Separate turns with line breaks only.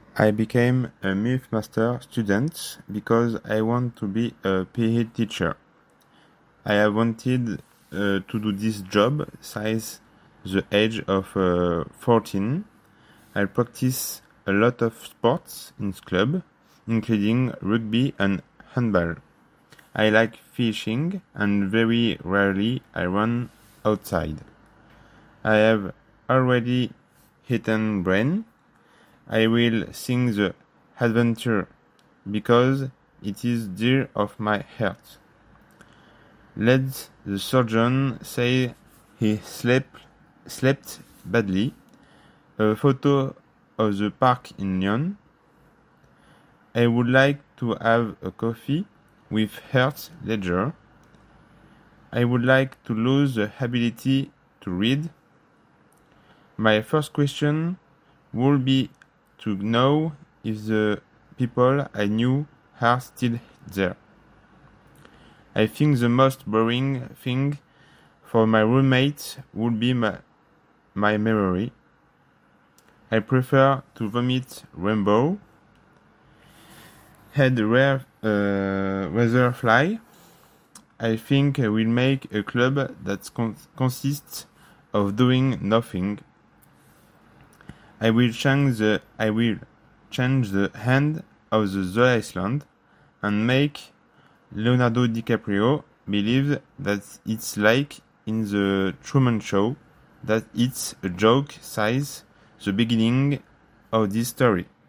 I became a MIF student because I want to be a PE teacher. I have wanted to do this job since the age of 14. I practice a lot of sports in club, including rugby and handball. I like fishing and very rarely I run outside. I have already eaten brain. I will sing the adventure because it is dear of my heart. Let the surgeon say he slept badly. A photo of the park in Lyon. I would like to have a coffee with Heath Ledger. I would like to lose the ability to read. My first question would be to know if the people I knew are still there. I think the most boring thing for my roommate would be my memory. I prefer to vomit rainbow. Had rare weather fly. I think I will make a club that consists of doing nothing. I will change the hand of the Iceland and make Leonardo DiCaprio believe that it's like in the Truman Show, that it's a joke since the beginning of this story.